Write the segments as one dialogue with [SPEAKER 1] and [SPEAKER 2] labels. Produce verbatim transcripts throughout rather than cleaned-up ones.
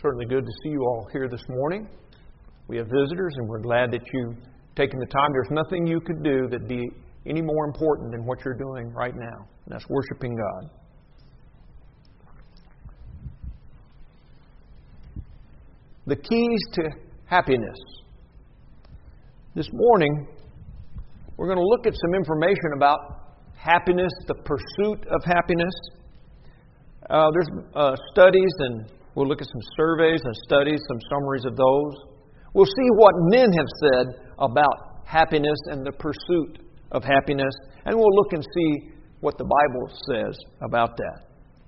[SPEAKER 1] Certainly good to see you all here this morning. We have visitors, and we're glad that you've taken the time. There's nothing you could do that'd be any more important than what you're doing right now, and that's worshiping God. The keys to happiness. This morning, we're going to look at some information about happiness, the pursuit of happiness. Uh, there's uh, studies, and we'll look at some surveys and studies, some summaries of those. We'll see what men have said about happiness and the pursuit of happiness, and we'll look and see what the Bible says about that.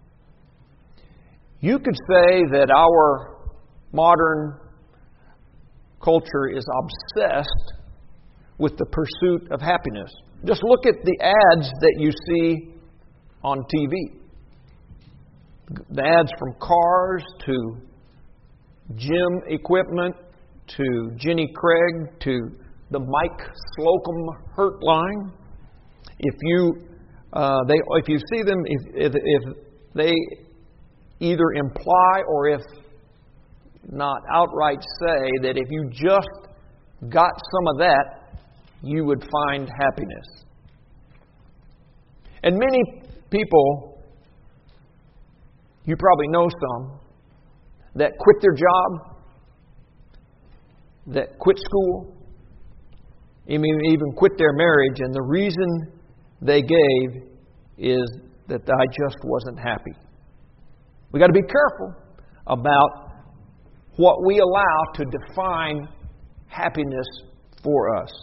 [SPEAKER 1] You could say that our modern culture is obsessed with the pursuit of happiness. Just look at the ads that you see on T V. The ads from cars to gym equipment to Jenny Craig to the Mike Slocum Hurt line. If you uh, they if you see them, if, if if they either imply or if not outright say that if you just got some of that, you would find happiness. And many people, you probably know some, that quit their job, that quit school, even, even quit their marriage, and the reason they gave is that I just wasn't happy. We've got to be careful about what we allow to define happiness for us.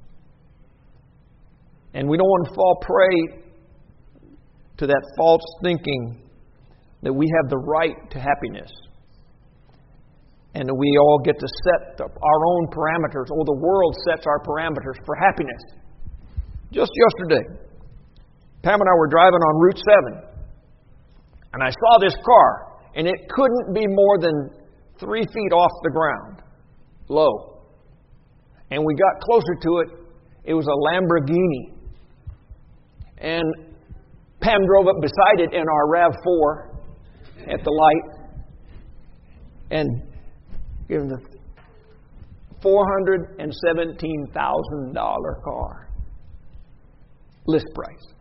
[SPEAKER 1] And we don't want to fall prey to that false thinking that we have the right to happiness. And that we all get to set our own parameters, or the world sets our parameters for happiness. Just yesterday, Pam and I were driving on Route seven, and I saw this car, and it couldn't be more than three feet off the ground, low. And we got closer to it. It was a Lamborghini. And Pam drove up beside it in our RAV four at the light. And gave him the four hundred seventeen thousand dollars car. List price.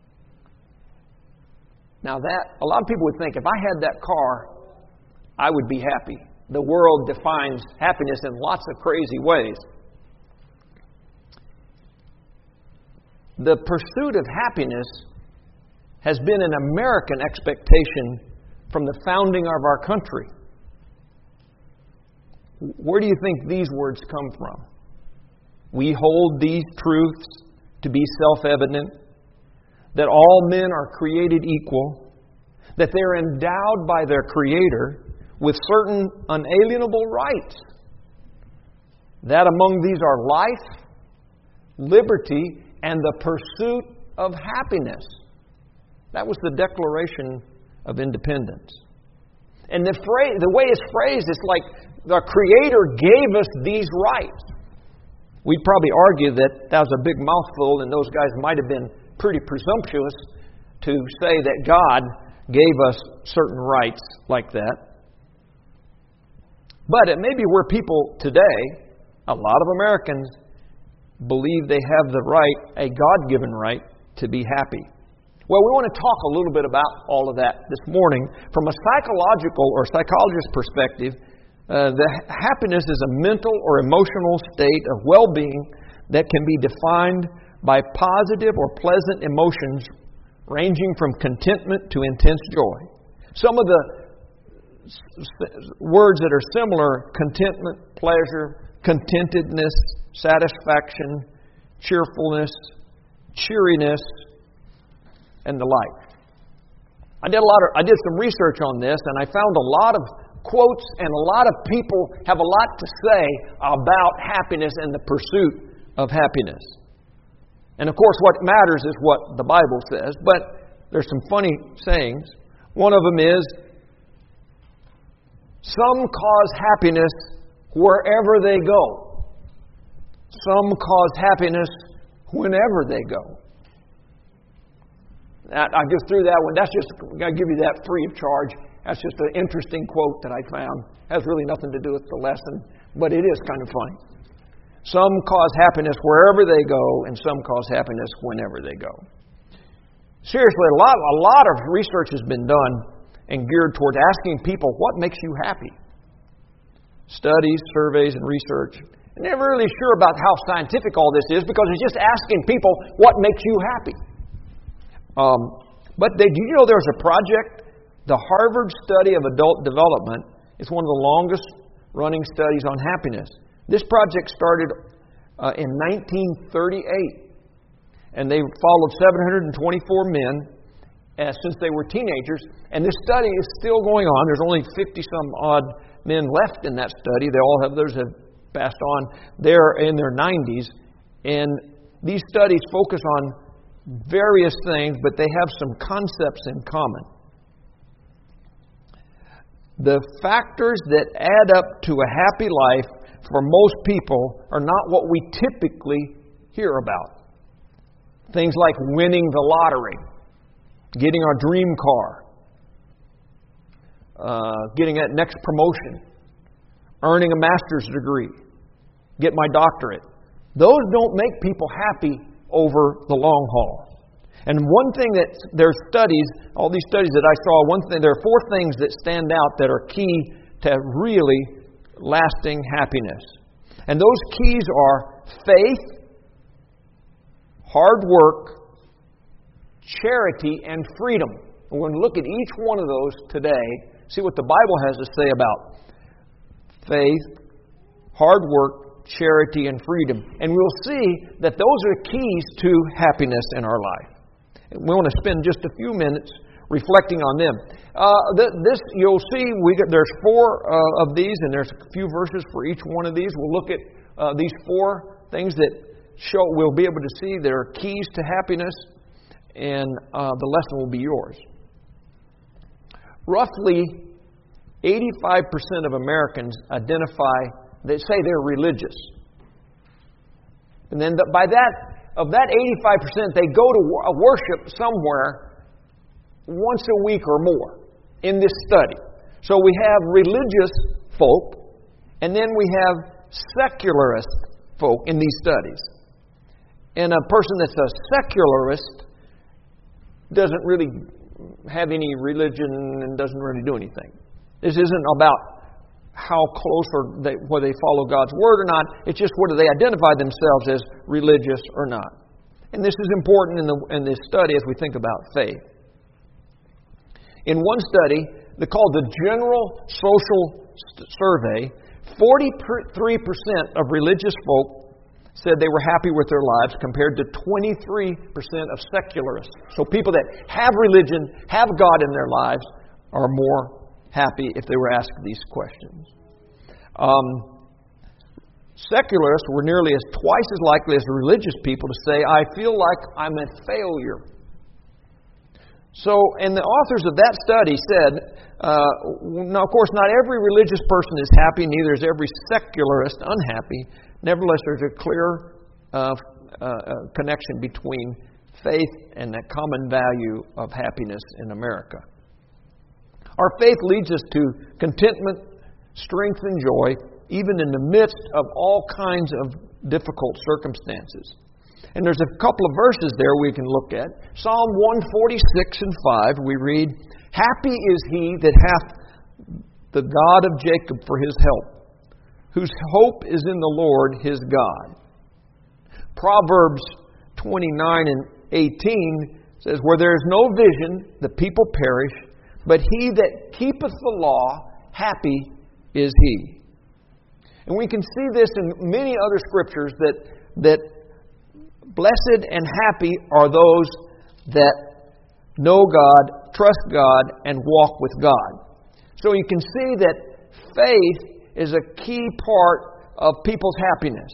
[SPEAKER 1] Now that, a lot of people would think, if I had that car, I would be happy. The world defines happiness in lots of crazy ways. The pursuit of happiness has been an American expectation from the founding of our country. Where do you think these words come from? We hold these truths to be self-evident, that all men are created equal, that they're endowed by their Creator with certain unalienable rights, that among these are life, liberty, and the pursuit of happiness. That was the Declaration of Independence. And the phrase, the way it's phrased, it's like the Creator gave us these rights. We'd probably argue that that was a big mouthful, and those guys might have been pretty presumptuous to say that God gave us certain rights like that. But it may be where people today, a lot of Americans, believe they have the right, a God-given right, to be happy. Well, we want to talk a little bit about all of that this morning. From a psychological or psychologist perspective, uh, the happiness is a mental or emotional state of well-being that can be defined by positive or pleasant emotions ranging from contentment to intense joy. Some of the words that are similar: contentment, pleasure, contentedness, satisfaction, cheerfulness, cheeriness, and the like. I did a lot of I did some research on this, and I found a lot of quotes, and a lot of people have a lot to say about happiness and the pursuit of happiness. And of course, what matters is what the Bible says, but there's some funny sayings. One of them is, some cause happiness wherever they go. Some cause happiness whenever they go. I just threw that one. That's just, I give you that free of charge That's just an interesting quote that I found. Has really nothing to do with the lesson, but it is kind of funny. Some cause happiness wherever they go, and some cause happiness whenever they go. Seriously, a lot, a lot of research has been done and geared towards asking people, what makes you happy? Studies, surveys, and research. I'm never really sure about how scientific all this is because it's just asking people what makes you happy. Um, but they, do you know there's a project, the Harvard Study of Adult Development. It's one of the longest running studies on happiness. This project started uh, in nineteen thirty-eight, and they followed seven hundred twenty-four men uh, since they were teenagers. And this study is still going on. There's only fifty some odd men left in that study. They all have those have passed on. They're in their nineties, and these studies focus on various things, but they have some concepts in common. The factors that add up to a happy life for most people are not what we typically hear about. Things like winning the lottery, getting our dream car, uh, getting that next promotion, earning a master's degree, get my doctorate. Those don't make people happy over the long haul. And one thing that there's studies, all these studies that I saw, one thing there are four things that stand out that are key to really lasting happiness. And those keys are faith, hard work, charity, and freedom. We're going to look at each one of those today, see what the Bible has to say about faith, hard work, charity, and freedom. And we'll see that those are keys to happiness in our life. We want to spend just a few minutes reflecting on them. Uh, this you'll see. We got, there's four uh, of these, and there's a few verses for each one of these. We'll look at uh, these four things that show. We'll be able to see there are keys to happiness, and uh, the lesson will be yours. Roughly eighty-five percent of Americans identify. They say they're religious, and then the, by that. Of that eighty-five percent, they go to worship somewhere once a week or more in this study. So we have religious folk, and then we have secularist folk in these studies. And a person that's a secularist doesn't really have any religion and doesn't really do anything. This isn't about how close or they, whether they follow God's Word or not. It's just whether they identify themselves as religious or not. And this is important in, the, in this study as we think about faith. In one study, they called the General Social Survey, forty-three percent of religious folk said they were happy with their lives compared to twenty-three percent of secularists. So people that have religion, have God in their lives, are more happy if they were asked these questions. Um, secularists were nearly as twice as likely as religious people to say, I feel like I'm a failure. So, and the authors of that study said, uh, now of course not every religious person is happy, neither is every secularist unhappy. Nevertheless, there's a clear uh, uh, connection between faith and that common value of happiness in America. Our faith leads us to contentment, strength, and joy, even in the midst of all kinds of difficult circumstances. And there's a couple of verses there we can look at. Psalm one forty-six and five, we read, Happy is he that hath the God of Jacob for his help, whose hope is in the Lord his God. Proverbs twenty-nine and eighteen says, Where there is no vision, the people perish, but he that keepeth the law, happy is he. And we can see this in many other scriptures that, that blessed and happy are those that know God, trust God, and walk with God. So you can see that faith is a key part of people's happiness.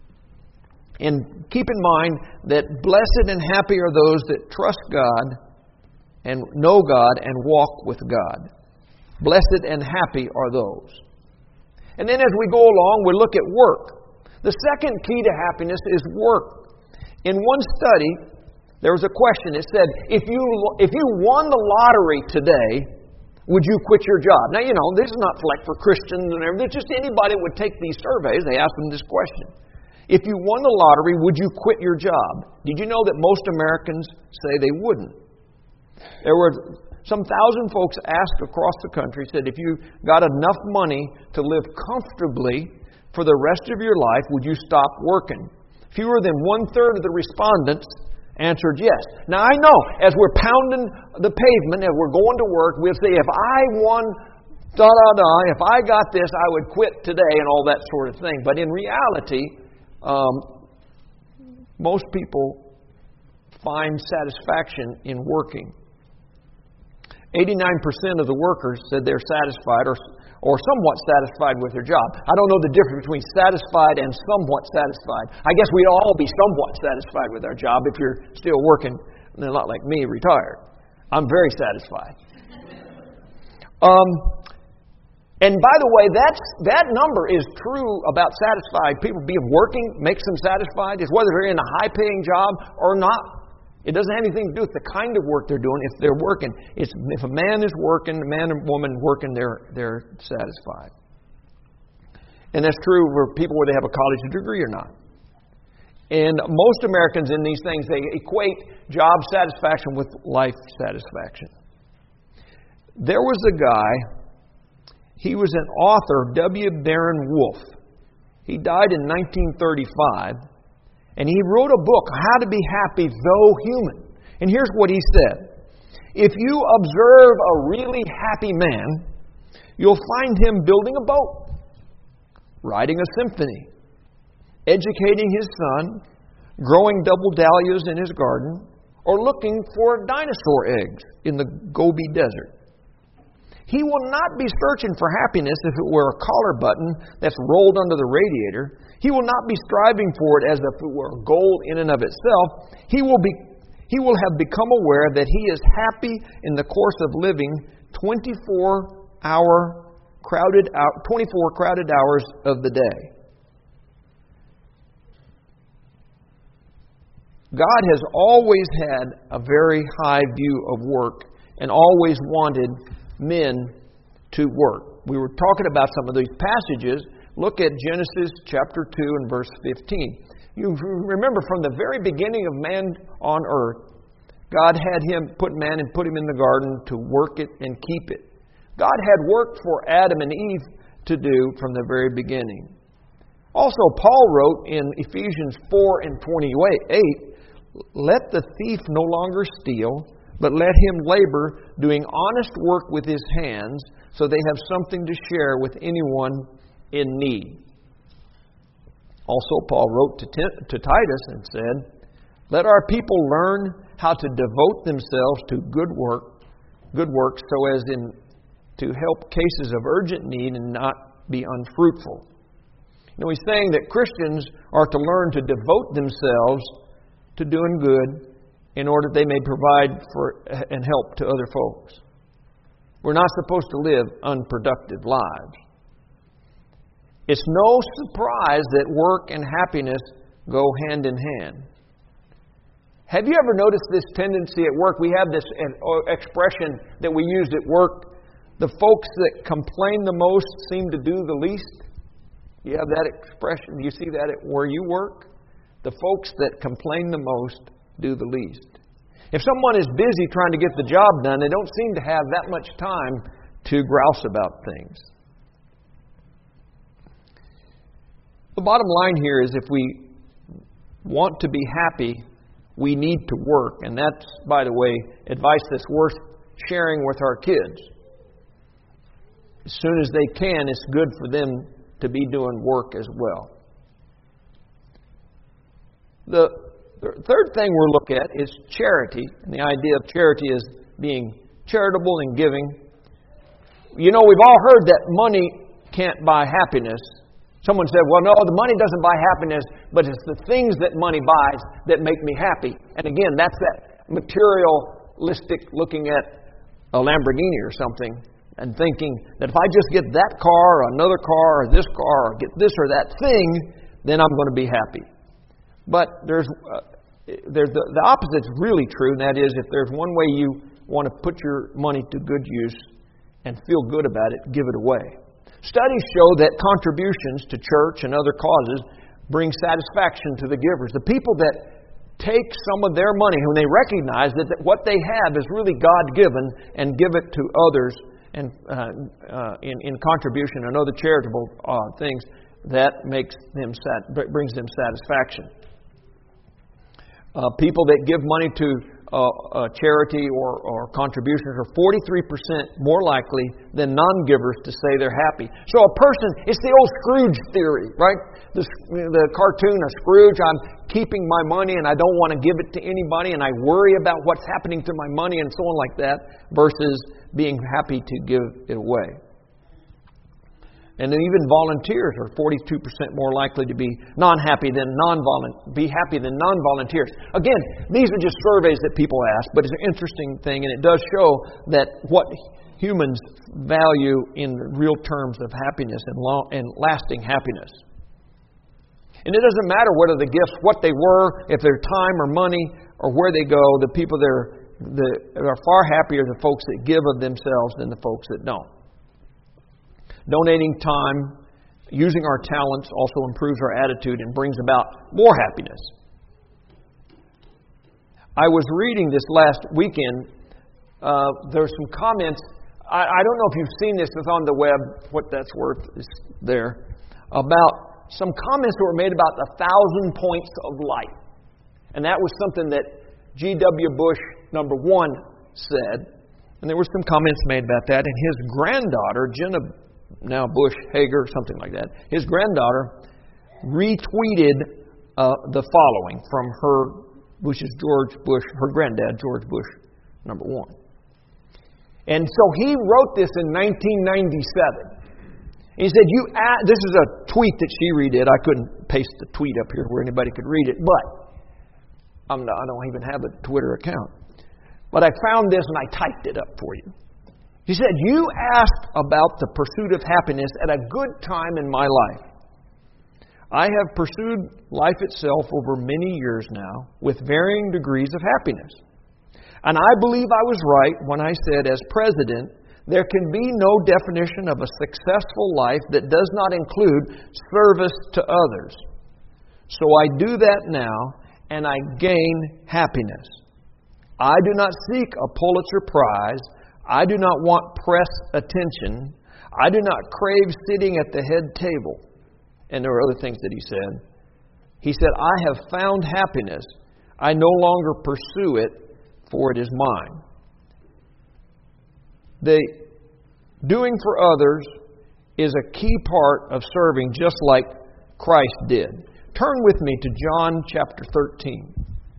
[SPEAKER 1] And keep in mind that blessed and happy are those that trust God and know God and walk with God. Blessed and happy are those. And then as we go along, we look at work. The second key to happiness is work. In one study, there was a question. It said, if you if you won the lottery today, Would you quit your job? Now, you know, this is not like for Christians and everything. It's just anybody would take these surveys. They ask them this question. If you won the lottery, would you quit your job? Did you know that most Americans say they wouldn't? There were some thousand folks asked across the country, said, if you got enough money to live comfortably for the rest of your life, would you stop working? Fewer than one-third of the respondents answered yes. Now, I know, as we're pounding the pavement, as we're going to work, we'll say, if I won, da-da-da, if I got this, I would quit today and all that sort of thing. But in reality, um, most people find satisfaction in working. eighty-nine percent of the workers said they're satisfied or or somewhat satisfied with their job. I don't know the difference between satisfied and somewhat satisfied. I guess we'd all be somewhat satisfied with our job if you're still working, and they're not like me, retired. I'm very satisfied. Um, and by the way, that's that number is true about satisfied people being working makes them satisfied. Is whether they're in a high-paying job or not. It doesn't have anything to do with the kind of work they're doing. If they're working, it's if a man is working, a man and woman working, they're they're satisfied. And that's true for people whether they have a college degree or not. And most Americans in these things, they equate job satisfaction with life satisfaction. There was a guy, he was an author, W. Baron Wolf. He died in nineteen thirty-five. And he wrote a book, How to Be Happy Though Human. And here's what he said. If you observe a really happy man, you'll find him building a boat, writing a symphony, educating his son, growing double dahlias in his garden, or looking for dinosaur eggs in the Gobi Desert. He will not be searching for happiness if it were a collar button that's rolled under the radiator. He will not be striving for it as if it were gold in and of itself. He will be, he will have become aware that he is happy in the course of living twenty-four hour crowded out, twenty-four crowded hours of the day. God has always had a very high view of work and always wanted men to work. We were talking about some of these passages. Look at Genesis chapter two and verse fifteen. You remember from the very beginning of man on earth, God had him put man and put him in the garden to work it and keep it. God had work for Adam and Eve to do from the very beginning. Also, Paul wrote in Ephesians four and twenty-eight, let the thief no longer steal, but let him labor, doing honest work with his hands, so they have something to share with anyone in need. Also, Paul wrote to, T- to Titus and said, let our people learn how to devote themselves to good work, good work, so as in to help cases of urgent need and not be unfruitful. You know, he's saying that Christians are to learn to devote themselves to doing good in order that they may provide for and help to other folks. We're not supposed to live unproductive lives. It's no surprise that work and happiness go hand in hand. Have you ever noticed this tendency at work? We have this expression that we use at work. The folks that complain the most seem to do the least. You have that expression. Do you see that at where you work? The folks that complain the most do the least. If someone is busy trying to get the job done, they don't seem to have that much time to grouse about things. The bottom line here is if we want to be happy, we need to work. And that's, by the way, advice that's worth sharing with our kids. As soon as they can, it's good for them to be doing work as well. The third thing we'll look at is charity. And the idea of charity is being charitable and giving. You know, we've all heard that money can't buy happiness. Someone said, well, no, the money doesn't buy happiness, but it's the things that money buys that make me happy. And again, that's that materialistic looking at a Lamborghini or something and thinking that if I just get that car or another car or this car or get this or that thing, then I'm going to be happy. But there's, uh, there's the, the opposite's really true, and that is if there's one way you want to put your money to good use and feel good about it, give it away. Studies show that contributions to church and other causes bring satisfaction to the givers. The people that take some of their money, when they recognize that, that what they have is really God-given, and give it to others and uh, uh, in, in contribution and other charitable uh, things, that makes them sat- brings them satisfaction. Uh, people that give money to uh, uh, charity or, or contributions are forty-three percent more likely than non-givers to say they're happy. So a person, it's the old Scrooge theory, right? The, the cartoon of Scrooge, I'm keeping my money and I don't want to give it to anybody, and I worry about what's happening to my money and so on like that, versus being happy to give it away. And then even volunteers are forty-two percent more likely to be non-happy than non-volunteers, be happy than non-volunteers. Again, these are just surveys that people ask, but it's an interesting thing, and it does show that what humans value in real terms of happiness and, long, and lasting happiness. And it doesn't matter whether the gifts, what they were, if they're time or money, or where they go, the people that are, that are far happier the folks that give of themselves than the folks that don't. Donating time, using our talents also improves our attitude and brings about more happiness. I was reading this last weekend. Uh, there's some comments. I, I don't know if you've seen this. It's on the web. What that's worth is there. About some comments that were made about the thousand points of light. And that was something that G W Bush, number one, said. And there were some comments made about that. And his granddaughter, Jenna now Bush Hager, something like that, his granddaughter retweeted uh, the following from her, which is George Bush, her granddad, George Bush, number one. And so he wrote this in nineteen ninety-seven. He said, "You." Add, this is a tweet that she redid. I couldn't paste the tweet up here where anybody could read it, but I'm not, I don't even have a Twitter account. But I found this and I typed it up for you. He said, "You asked about the pursuit of happiness at a good time in my life. I have pursued life itself over many years now with varying degrees of happiness. And I believe I was right when I said, as president, there can be no definition of a successful life that does not include service to others. So I do that now, and I gain happiness. I do not seek a Pulitzer Prize. I do not want press attention. I do not crave sitting at the head table." And there are other things that he said. He said, "I have found happiness. I no longer pursue it, for it is mine." The doing for others is a key part of serving, just like Christ did. Turn with me to John chapter thirteen.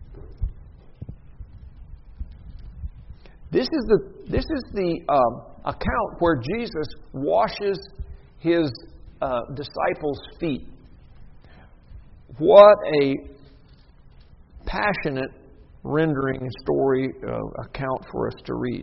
[SPEAKER 1] This is the this is the um, account where Jesus washes his uh, disciples' feet. What a passionate rendering story uh, account for us to read.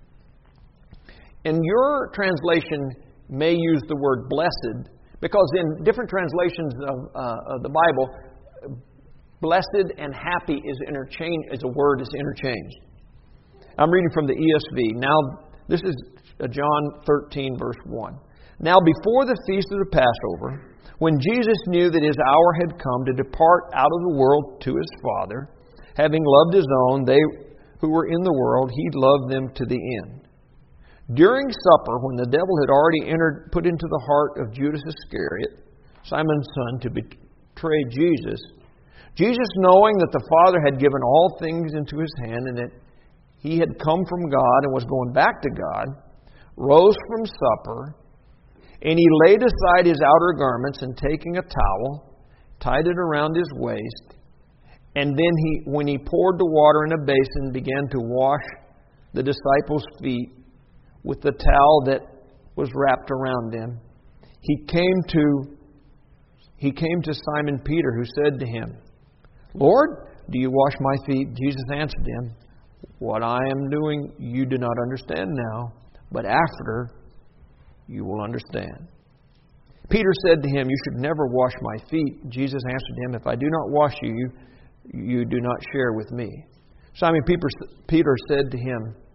[SPEAKER 1] And your translation may use the word blessed, because in different translations of, uh, of the Bible, blessed and happy is interchange as a word is interchanged. I'm reading from the E S V. Now, this is John thirteen, verse one. "Now, before the feast of the Passover, when Jesus knew that his hour had come to depart out of the world to his Father, having loved his own, they who were in the world, he loved them to the end. During supper, when the devil had already entered, put into the heart of Judas Iscariot, Simon's son, to betray Jesus, Jesus, knowing that the Father had given all things into his hand, and that he had come from God and was going back to God, rose from supper, and he laid aside his outer garments, and taking a towel, tied it around his waist. And then he, when he poured the water in a basin, began to wash the disciples' feet with the towel that was wrapped around them. He came to he came to Simon Peter, who said to him, 'Lord, do you wash my feet?' Jesus answered him, 'What I am doing you do not understand now, but after you will understand.' Peter said to him, 'You should never wash my feet.' Jesus answered him, 'If I do not wash you, you, you do not share with me.' Simon Peter said to him,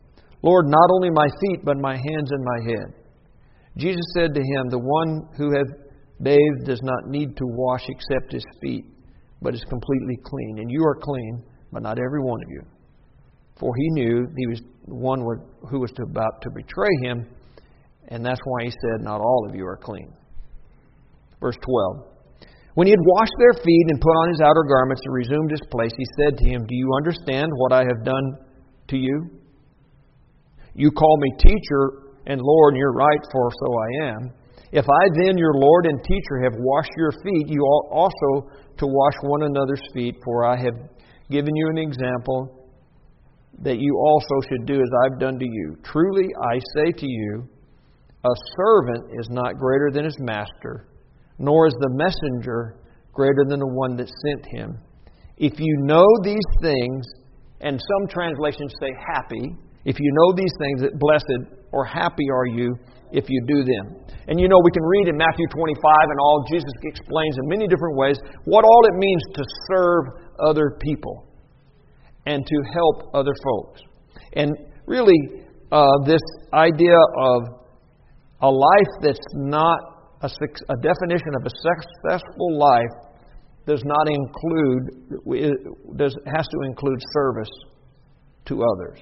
[SPEAKER 1] Lord, not only my feet, but my hands and my head. Jesus said to him, the one who hath bathed does not need to wash except his feet, but is completely clean. And you are clean, but not every one of you. For he knew he was the one who was about to betray him, and that's why he said, not all of you are clean. Verse twelve. When he had washed their feet and put on his outer garments and resumed his place, he said to him, do you understand what I have done to you? You call me teacher and Lord, and you're right, for so I am. If I then, your Lord and teacher, have washed your feet, you ought also to wash one another's feet, for I have given you an example that you also should do as I've done to you. Truly, I say to you, a servant is not greater than his master, nor is the messenger greater than the one that sent him. If you know these things, and some translations say happy, if you know these things, that blessed or happy are you if you do them. And you know, we can read in Matthew twenty-five and all, Jesus explains in many different ways what all it means to serve other people and to help other folks. And really, uh, this idea of a life that's not a, a definition of a successful life does not include, does, has to include service to others.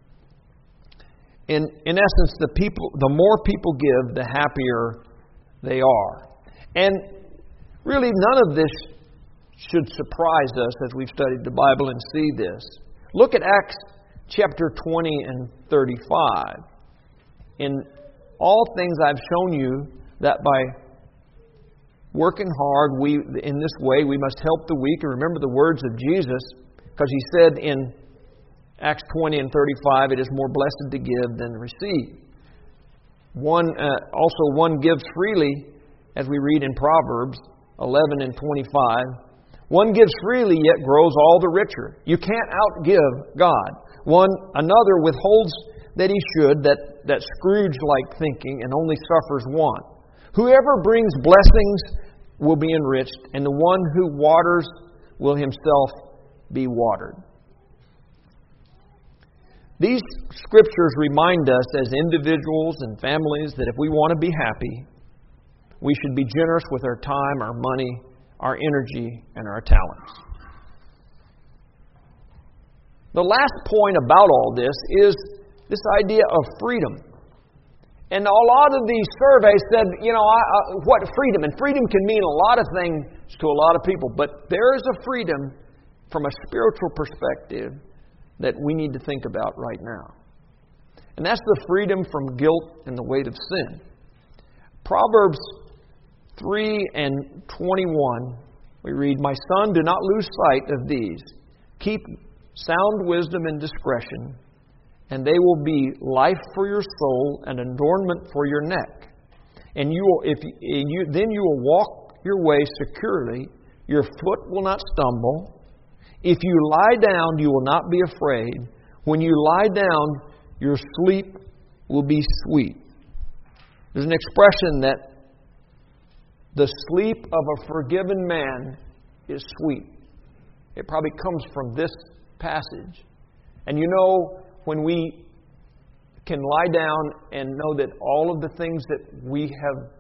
[SPEAKER 1] In, in essence, the people, the more people give, the happier they are. And really, none of this should surprise us as we've studied the Bible and see this. Look at Acts chapter twenty and thirty-five. In all things I've shown you that by working hard, we in this way we must help the weak. And remember the words of Jesus, because he said in Acts twenty and thirty-five, it is more blessed to give than to receive. One uh, also one gives freely, as we read in Proverbs eleven and twenty-five. One gives freely, yet grows all the richer. You can't outgive God. One another withholds that he should, that, that Scrooge-like thinking, and only suffers want. Whoever brings blessings will be enriched, and the one who waters will himself be watered. These scriptures remind us as individuals and families that if we want to be happy, we should be generous with our time, our money, our energy, and our talents. The last point about all this is this idea of freedom. And a lot of these surveys said, you know, I, I, what freedom? And freedom can mean a lot of things to a lot of people. But there is a freedom from a spiritual perspective that we need to think about right now. And that's the freedom from guilt and the weight of sin. Proverbs three and twenty-one, we read, my son, do not lose sight of these. Keep sound wisdom and discretion, and they will be life for your soul and adornment for your neck. And you will, if you, then you will walk your way securely. Your foot will not stumble. If you lie down, you will not be afraid. When you lie down, your sleep will be sweet. There's an expression that the sleep of a forgiven man is sweet. It probably comes from this passage. And you know, when we can lie down and know that all of the things that we have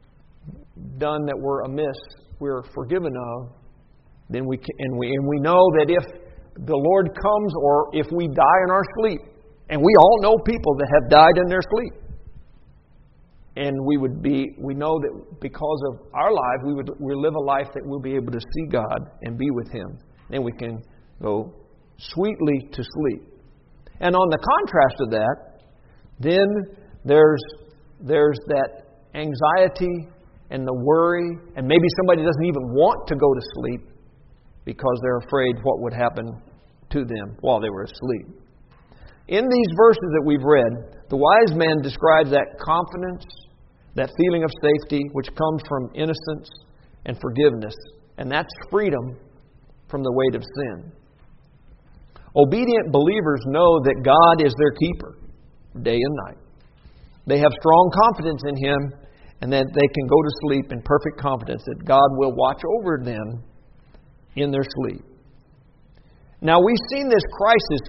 [SPEAKER 1] done that were amiss, we're forgiven of, then we can, and we and we know that if the Lord comes or if we die in our sleep, and we all know people that have died in their sleep, and we would be, we know that because of our life, we would we live a life that we'll be able to see God and be with Him. Then we can go sweetly to sleep. And on the contrast of that, then there's there's that anxiety and the worry, and maybe somebody doesn't even want to go to sleep because they're afraid what would happen to them while they were asleep. In these verses that we've read, the wise man describes that confidence, that feeling of safety, which comes from innocence and forgiveness. And that's freedom from the weight of sin. Obedient believers know that God is their keeper day and night. They have strong confidence in Him and that they can go to sleep in perfect confidence that God will watch over them in their sleep. Now, we've seen this crisis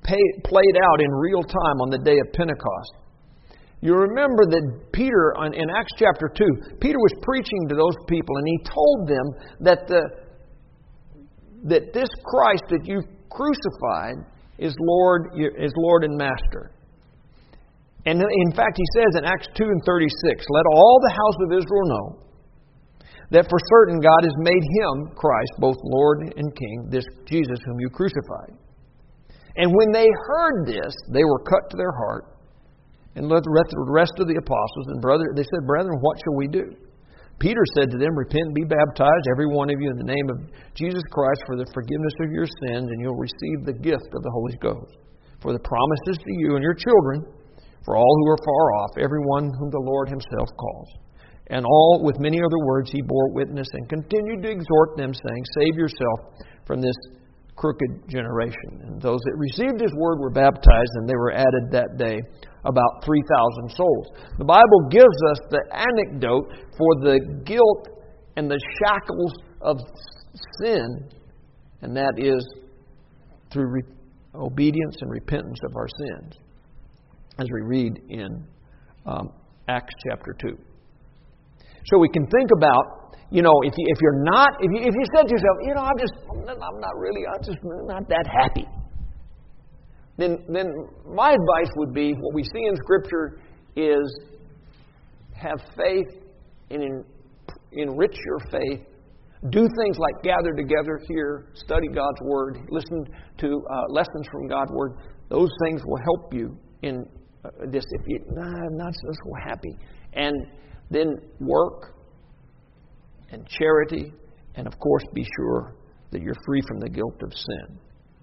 [SPEAKER 1] pay, played out in real time on the day of Pentecost. You remember that Peter, in Acts chapter two, Peter was preaching to those people, and he told them that the that this Christ that you've crucified is Lord, is Lord and Master. And in fact, he says in Acts two and thirty-six, let all the house of Israel know that for certain God has made Him, Christ, both Lord and King, this Jesus whom you crucified. And when they heard this, they were cut to their heart. And let the rest of the apostles and brother, they said, brethren, what shall we do? Peter said to them, repent and be baptized, every one of you, in the name of Jesus Christ for the forgiveness of your sins, and you'll receive the gift of the Holy Ghost. For the promises to you and your children, for all who are far off, everyone whom the Lord Himself calls. And all, with many other words, He bore witness and continued to exhort them, saying, save yourself from this crooked generation. And those that received His word were baptized, and they were added that day about three thousand souls. The Bible gives us the anecdote for the guilt and the shackles of sin, and that is through re- obedience and repentance of our sins, as we read in um, Acts chapter two. So we can think about, you know, if, you, if you're not, if you, if you said to yourself, you know, I'm just, I'm not really, I'm just not that happy. Then, then my advice would be, what we see in Scripture is have faith and en, enrich your faith. Do things like gather together here, study God's Word, listen to uh, lessons from God's Word. Those things will help you in uh, this. If you, nah, I'm not so happy, and then work and charity, and of course, be sure that you're free from the guilt of sin.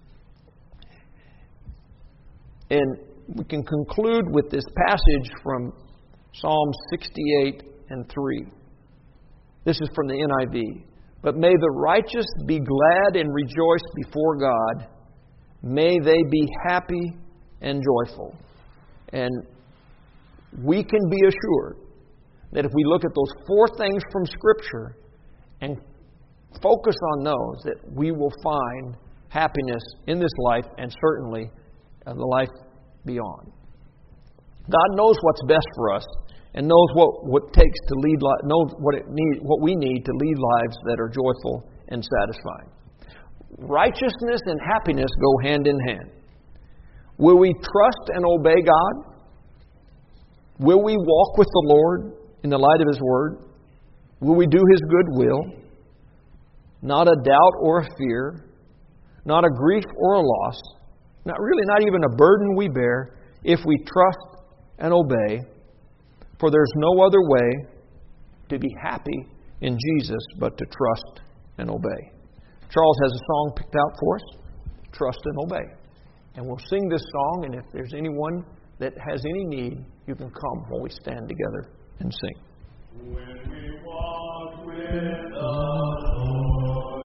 [SPEAKER 1] And we can conclude with this passage from Psalm sixty-eight and three. This is from the N I V. But may the righteous be glad and rejoice before God. May they be happy and joyful. And we can be assured that if we look at those four things from Scripture and focus on those, that we will find happiness in this life and certainly in the life beyond. God knows what's best for us and knows what, what it takes to lead li- knows what it need, what we need to lead lives that are joyful and satisfying. Righteousness and happiness go hand in hand. Will we trust and obey God? Will we walk with the Lord in the light of His Word? Will we do His good will? Not a doubt or a fear, not a grief or a loss, not really not even a burden we bear, if we trust and obey. For there's no other way to be happy in Jesus but to trust and obey. Charles has a song picked out for us, Trust and Obey. And we'll sing this song, and if there's anyone that has any need, you can come while we stand together and sing.
[SPEAKER 2] When we walk with us.